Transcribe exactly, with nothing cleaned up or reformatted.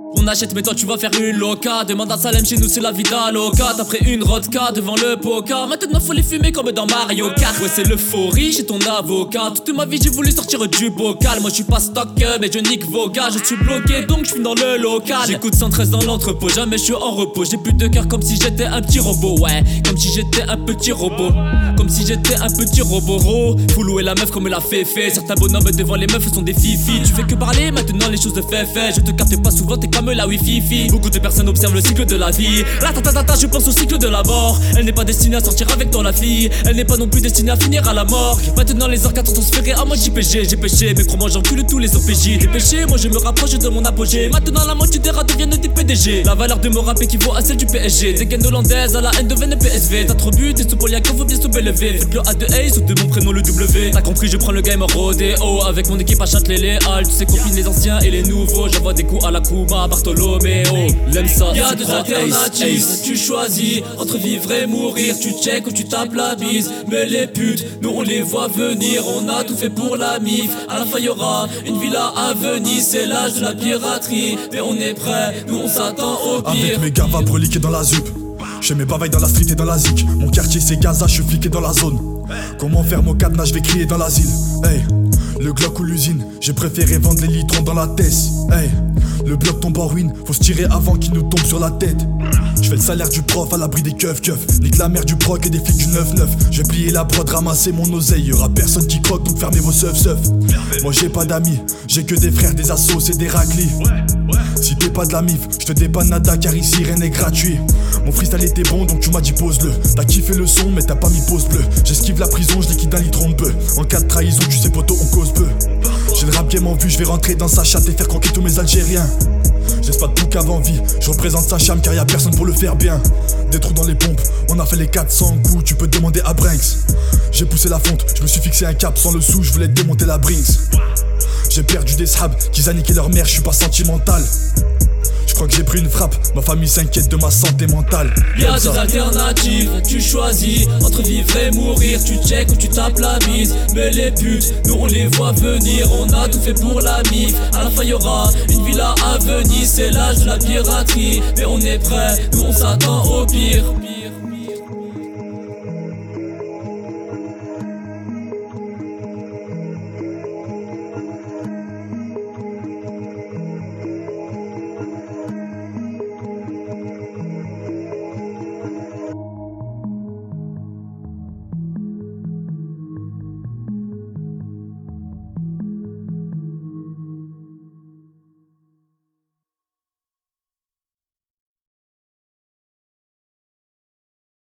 On achète mais toi tu vas faire une loca. Demande à Salem, chez nous c'est la vida loca. T'as pris une vodka devant le poca. Maintenant faut les fumer comme dans Mario Kart. Ouais c'est l'euphorie chez ton avocat. Toute ma vie j'ai voulu sortir du bocal. Moi je suis pas stock mais je nique vos gars. Je suis bloqué donc je suis dans le local. J'écoute cent treize dans l'entrepôt. Jamais je suis en repos. J'ai plus de cœur comme si j'étais un petit robot. Ouais comme si j'étais un petit robot. Comme si j'étais un petit robot. Oh, faut louer la meuf comme la féfé. Certains bonhommes devant les meufs sont des fifis. Tu fais que parler maintenant les choses de fait fait. Je te capte pas souvent t'es comme la wifi fi. Beaucoup de personnes observent le cycle de la vie. La ta ta ta ta je pense au cycle de la mort. Elle n'est pas destinée à sortir avec toi la fille. Elle n'est pas non plus destinée à finir à la mort. Maintenant les orques sont transférés à moi J P G. J'ai péché mais crois-moi j'encule tous les O P J. Dépêché moi je me rapproche de mon apogée. Maintenant la moitié des rats deviennent des P D G. La valeur de mon rap équivaut à celle du P S G. Des gaines hollandaises à la haine de N P S V. T'as trop bu t'es sous Poliaco faut bien sous-bélever. Faites le A de Ace ou de mon prénom le W. T'as compris je prends le game rodéo. Avec mon équipe à Châtelet-les-Halles. Tu sais combine les anciens et les nouveaux. J'envoie des coups à la Kuma Bartolomeo. L'aime ça, y'a deux alternatives, tu choisis entre vivre et mourir. Tu check ou tu tapes la bise. Mais les putes, nous on les voit venir. On a tout fait pour la mif. À la fin y'aura une villa à Venise. C'est l'âge de la piraterie. Mais on est prêt, nous on s'attend au pire. Avec mes gars va breliquer dans la zup. J'fais mes bavailles dans la street et dans la zik. Mon quartier c'est Gaza, j'suis fliqué dans la zone. Comment faire mon cadenas, j'vais crier dans l'asile. Hey, le Glock ou l'usine, j'ai préféré vendre les litrons dans la tête. Hey, le bloc tombe en ruine, faut se tirer avant qu'il nous tombe sur la tête. J'fais le salaire du prof à l'abri des keufs keufs. Nique la mère du proc et des flics du neuf neuf. J'ai plié la prod, ramasser mon oseille. Y'aura personne qui croque donc fermez vos seufs seufs. Moi j'ai pas d'amis, j'ai que des frères, des assos et des raclis. Si t'es pas de la mif, j'te dépanne nada car ici rien n'est gratuit. Mon freestyle était bon donc tu m'as dit pose-le. T'as kiffé le son mais t'as pas mis pause bleu. J'esquive la prison, je liquide un litron de bœuf. En cas de trahison tu sais poto on cause peu. J'ai le rap game en vue, je vais rentrer dans sa chatte et faire croquer tous mes Algériens. J'ai pas de bouc avant vie, je représente sa cham car y'a personne pour le faire bien. Des trous dans les pompes, on a fait les quatre cents coups, tu peux demander à Brinks. J'ai poussé la fonte, je me suis fixé un cap sans le sou, je voulais démonter la Brinks. J'ai perdu des sahabs, qu'ils a niqué leur mère, je suis pas sentimental. Je crois que j'ai pris une frappe, ma famille s'inquiète de ma santé mentale. Y'a deux alternatives, tu choisis entre vivre et mourir. Tu check ou tu tapes la bise. Mais les putes, nous on les voit venir. On a tout fait pour la mif. À la fin y'aura une villa à Venise. C'est l'âge de la piraterie. Mais on est prêt, nous on s'attend au pire.